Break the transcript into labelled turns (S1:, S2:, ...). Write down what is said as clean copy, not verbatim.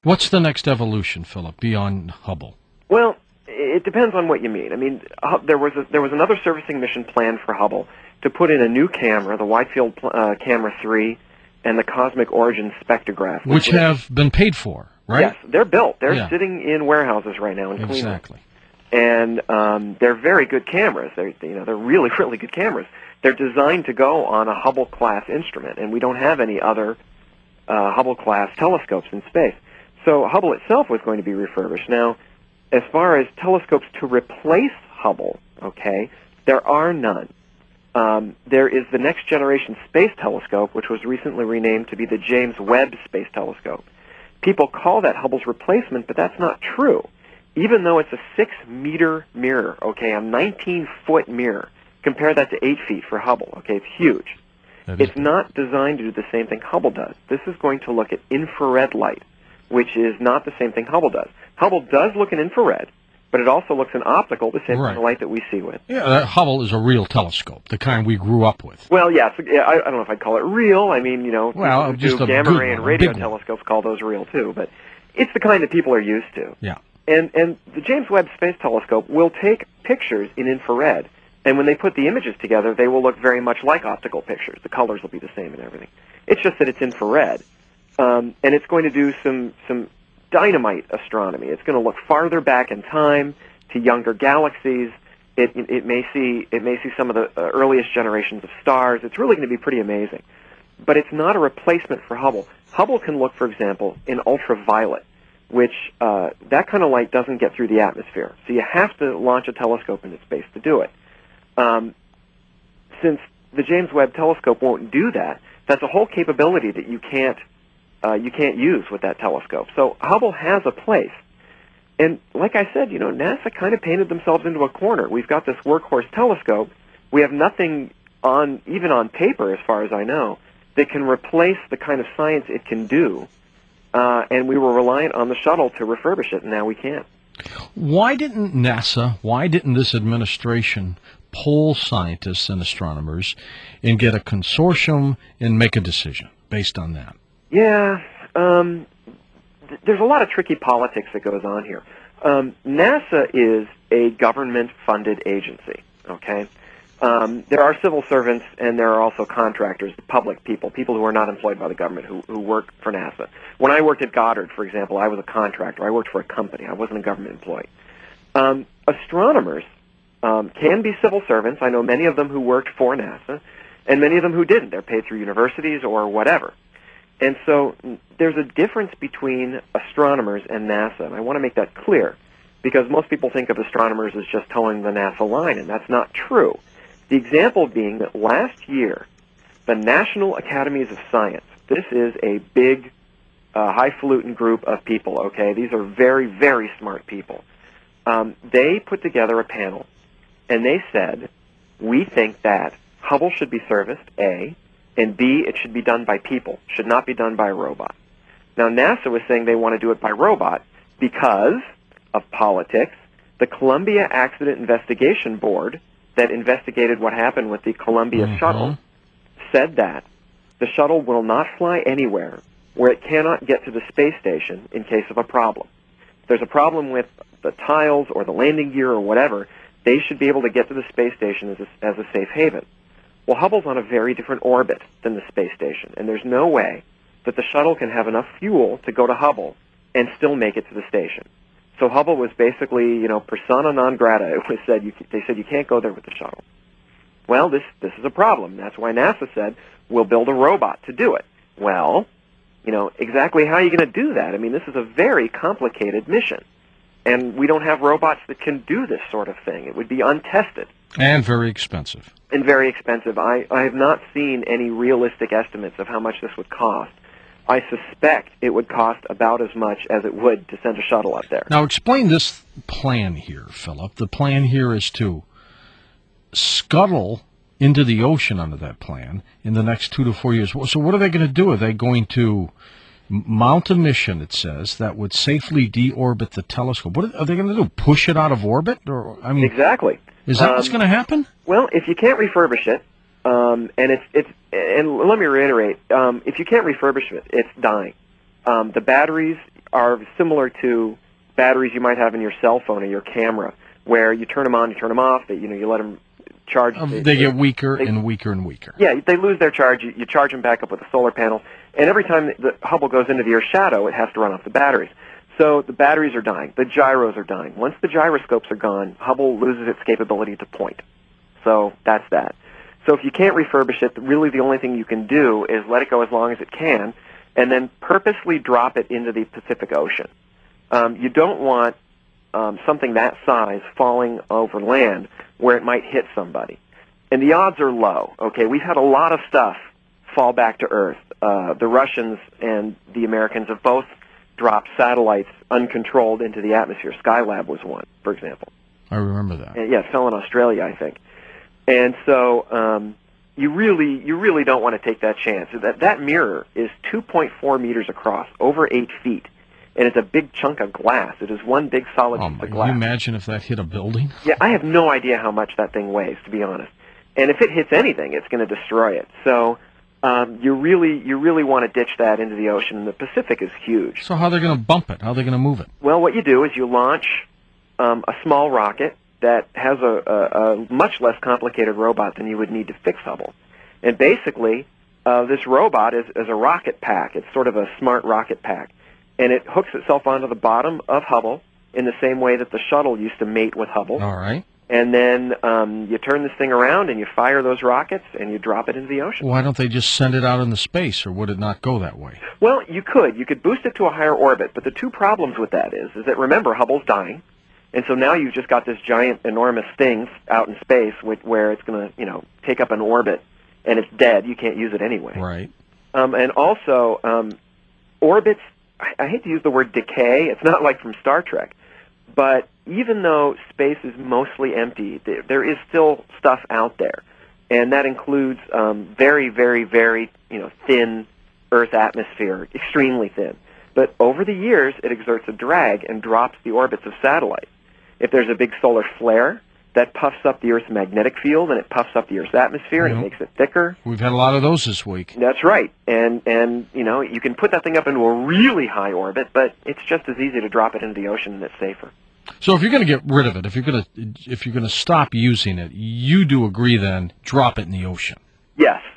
S1: What's the next evolution, Philip, beyond Hubble?
S2: Well, it depends on what you mean. I mean, there was another servicing mission planned for Hubble to put in a new camera, the Wide Field Camera 3, and the Cosmic Origin Spectrograph.
S1: Which have been paid for, right?
S2: Yes, they're built. They're sitting in warehouses right now in Cleveland.
S1: Exactly.
S2: And they're very good cameras. They're really, really good cameras. They're designed to go on a Hubble-class instrument, and we don't have any other Hubble-class telescopes in space. So Hubble itself was going to be refurbished. Now, as far as telescopes to replace Hubble, okay, there are none. There is the Next Generation Space Telescope, which was recently renamed to be the James Webb Space Telescope. People call that Hubble's replacement, but that's not true. Even though it's a 6-meter mirror, okay, a 19-foot mirror, compare that to 8 feet for Hubble, okay, it's huge. It's not designed to do the same thing Hubble does. This is going to look at infrared light, which is not the same thing Hubble does. Hubble does look in infrared, but it also looks in optical, the same kind of light that we see with.
S1: Yeah, Hubble is a real telescope, the kind we grew up with.
S2: Well, yes, I don't know if I'd call it real. I mean,
S1: well,
S2: just do gamma ray and radio telescopes call those real too, but it's the kind that people are used to.
S1: Yeah.
S2: And the James Webb Space Telescope will take pictures in infrared, and when they put the images together, they will look very much like optical pictures. The colors will be the same and everything. It's just that it's infrared. And it's going to do some dynamite astronomy. It's going to look farther back in time to younger galaxies. It may see some of the earliest generations of stars. It's really going to be pretty amazing. But it's not a replacement for Hubble. Hubble can look, for example, in ultraviolet, which that kind of light doesn't get through the atmosphere. So you have to launch a telescope into space to do it. Since the James Webb Telescope won't do that, that's a whole capability that you can't use with that telescope. So Hubble has a place. And like I said, NASA kind of painted themselves into a corner. We've got this workhorse telescope. We have nothing even on paper, as far as I know, that can replace the kind of science it can do. And we were reliant on the shuttle to refurbish it, and now we can't.
S1: Why didn't this administration poll scientists and astronomers and get a consortium and make a decision based on that?
S2: Yeah, there's a lot of tricky politics that goes on here. NASA is a government-funded agency, okay? There are civil servants, and there are also contractors, public people who are not employed by the government who work for NASA. When I worked at Goddard, for example, I was a contractor. I worked for a company. I wasn't a government employee. Astronomers can be civil servants. I know many of them who worked for NASA, and many of them who didn't. They're paid through universities or whatever. And so there's a difference between astronomers and NASA, and I want to make that clear, because most people think of astronomers as just towing the NASA line, and that's not true. The example being that last year, the National Academies of Science, this is a big, highfalutin group of people, okay? These are very, very smart people. They put together a panel, and they said, we think that Hubble should be serviced, A, and B, it should be done by people, should not be done by a robot. Now, NASA was saying they want to do it by robot because of politics. The Columbia Accident Investigation Board that investigated what happened with the Columbia shuttle said that the shuttle will not fly anywhere where it cannot get to the space station in case of a problem. If there's a problem with the tiles or the landing gear or whatever, they should be able to get to the space station as a safe haven. Well, Hubble's on a very different orbit than the space station, and there's no way that the shuttle can have enough fuel to go to Hubble and still make it to the station. So Hubble was basically, persona non grata. It was said they said you can't go there with the shuttle. Well, this is a problem. That's why NASA said we'll build a robot to do it. Well, exactly how are you going to do that? I mean, this is a very complicated mission, and we don't have robots that can do this sort of thing. It would be untested.
S1: And very expensive.
S2: And very expensive. I have not seen any realistic estimates of how much this would cost. I suspect it would cost about as much as it would to send a shuttle up there.
S1: Now, explain this plan here, Philip. The plan here is to scuttle into the ocean under that plan in the next 2 to 4 years. So what are they going to do? Are they going to mount a mission, it says, that would safely deorbit the telescope? What are they going to do? Push it out of orbit?
S2: Exactly.
S1: Is that what's going to happen?
S2: Well, if you can't refurbish it, and let me reiterate, if you can't refurbish it, it's dying. The batteries are similar to batteries you might have in your cell phone or your camera, where you turn them on, you turn them off, you let them charge.
S1: They get weaker and weaker and weaker.
S2: Yeah, they lose their charge. You charge them back up with a solar panel, and every time the Hubble goes into the Earth's shadow, it has to run off the batteries. So the batteries are dying. The gyros are dying. Once the gyroscopes are gone, Hubble loses its capability to point. So that's that. So if you can't refurbish it, really the only thing you can do is let it go as long as it can, and then purposely drop it into the Pacific Ocean. You don't want something that size falling over land where it might hit somebody. And the odds are low, okay? We've had a lot of stuff fall back to Earth. The Russians and the Americans have both dropped satellites uncontrolled into the atmosphere. Skylab was one, for example.
S1: I remember that.
S2: And, yeah, it fell in Australia, I think. And so you really don't want to take that chance. That mirror is 2.4 meters across, over 8 feet. And it's a big chunk of glass. It is one big solid piece of glass.
S1: Can you imagine if that hit a building?
S2: Yeah, I have no idea how much that thing weighs, to be honest. And if it hits anything, it's going to destroy it. So you really want to ditch that into the ocean. And the Pacific is huge.
S1: So how are they going to bump it? How are they going to move it?
S2: Well, what you do is you launch a small rocket that has a much less complicated robot than you would need to fix Hubble. And basically, this robot is a rocket pack. It's sort of a smart rocket pack. And it hooks itself onto the bottom of Hubble in the same way that the shuttle used to mate with Hubble.
S1: All right.
S2: And then you turn this thing around and you fire those rockets and you drop it into the ocean.
S1: Why don't they just send it out into space, or would it not go that way?
S2: Well, you could. You could boost it to a higher orbit, but the two problems with that is that, remember, Hubble's dying. And so now you've just got this giant, enormous thing out in space where it's going to, take up an orbit, and it's dead. You can't use it anyway.
S1: Right.
S2: And also, orbits, I hate to use the word decay. It's not like from Star Trek. But even though space is mostly empty, there is still stuff out there. And that includes very, very, very, thin Earth atmosphere, extremely thin. But over the years, it exerts a drag and drops the orbits of satellites. If there's a big solar flare, that puffs up the Earth's magnetic field, and it puffs up the Earth's atmosphere, and it makes it thicker.
S1: We've had a lot of those this week.
S2: That's right. And you can put that thing up into a really high orbit, but it's just as easy to drop it into the ocean, and it's safer.
S1: So if you're going to get rid of it, if you're going to stop using it, you do agree then, drop it in the ocean.
S2: Yes.